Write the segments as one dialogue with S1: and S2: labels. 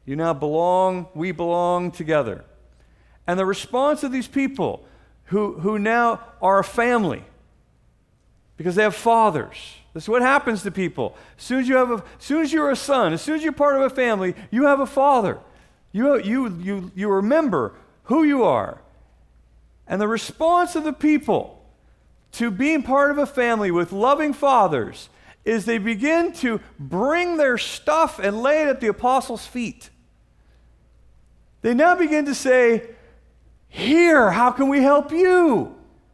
S1: You now belong, we belong together. And the response of these people who now are a family, because they have fathers. This is what happens to people. As soon as you're a son, as soon as you're part of a family, you have a father. You remember who you are. And the response of the people to being part of a family with loving fathers is they begin to bring their stuff and lay it at the apostles' feet. They now begin to say, "Here, how can we help you?"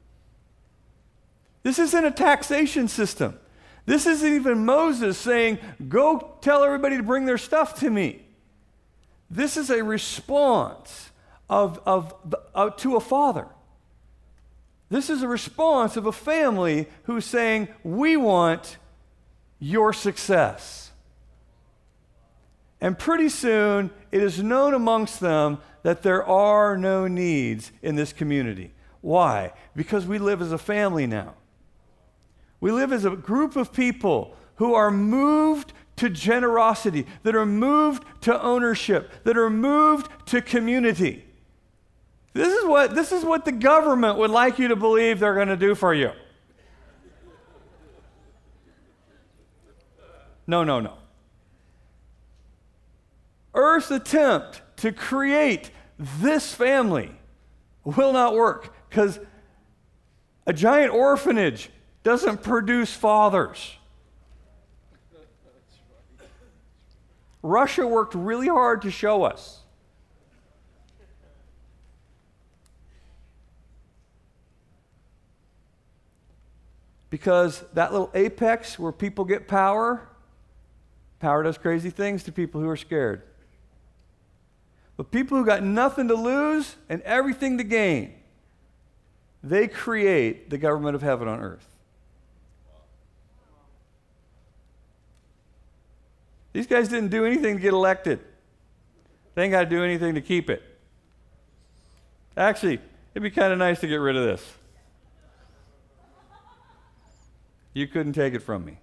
S1: This isn't a taxation system. This isn't even Moses saying, "Go tell everybody to bring their stuff to me." This is a response to a father. This is a response of a family who's saying, "We want your success." And pretty soon, it is known amongst them that there are no needs in this community. Why? Because we live as a family now. We live as a group of people who are moved to generosity, that are moved to ownership, that are moved to community. This is what the government would like you to believe they're going to do for you. No. Earth's attempt to create this family will not work because a giant orphanage doesn't produce fathers. Russia worked really hard to show us. Because that little apex where people get power does crazy things to people who are scared. But people who got nothing to lose and everything to gain, they create the government of heaven on earth. These guys didn't do anything to get elected. They ain't got to do anything to keep it. Actually, it'd be kind of nice to get rid of this. You couldn't take it from me.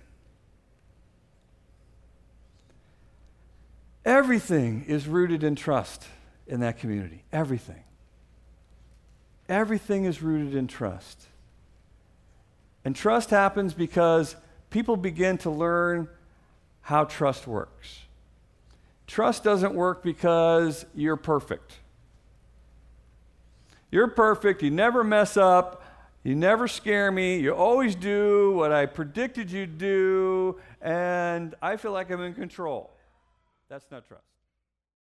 S1: Everything is rooted in trust in that community. Everything. Everything is rooted in trust. And trust happens because people begin to learn how trust works. Trust doesn't work because you're perfect. You're perfect. You never mess up. You never scare me. You always do what I predicted you'd do, and I feel like I'm in control. That's not trust.